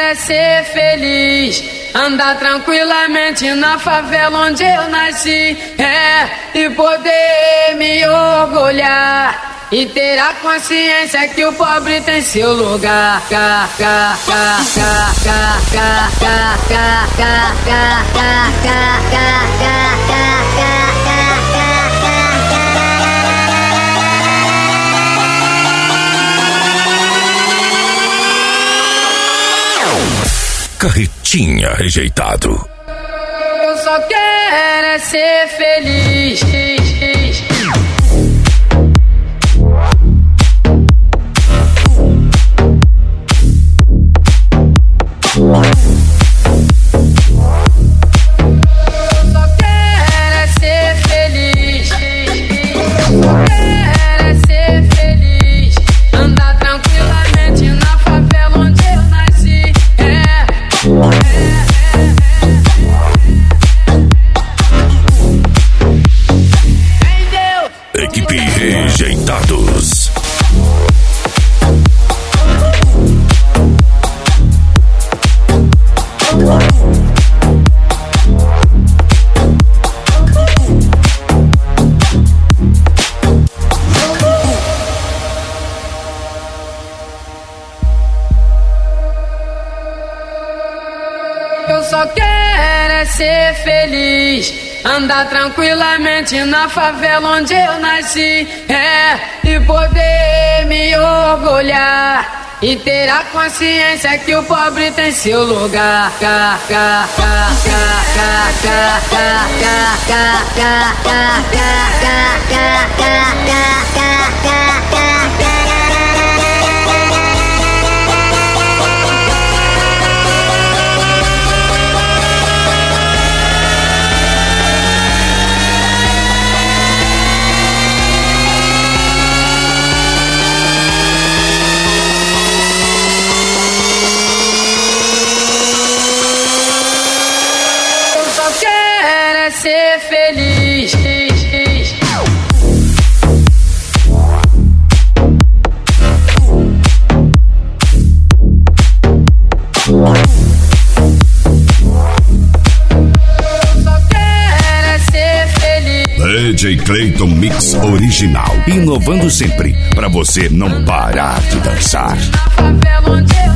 é ser feliz, andar tranquilamente na favela onde eu nasci, e poder me orgulhar e ter a consciência que o pobre tem seu lugar. Carretinha Rejeitado. Eu só quero é ser feliz. Equipe Rejeitados. Eu só quero é ser feliz, andar tranquilamente na favela onde eu nasci, e poder me orgulhar e ter a consciência que o pobre tem seu lugar. Ser feliz. Só quero ser feliz. DJ Clayton Mix Original, inovando sempre pra você não parar de dançar. Na favela onde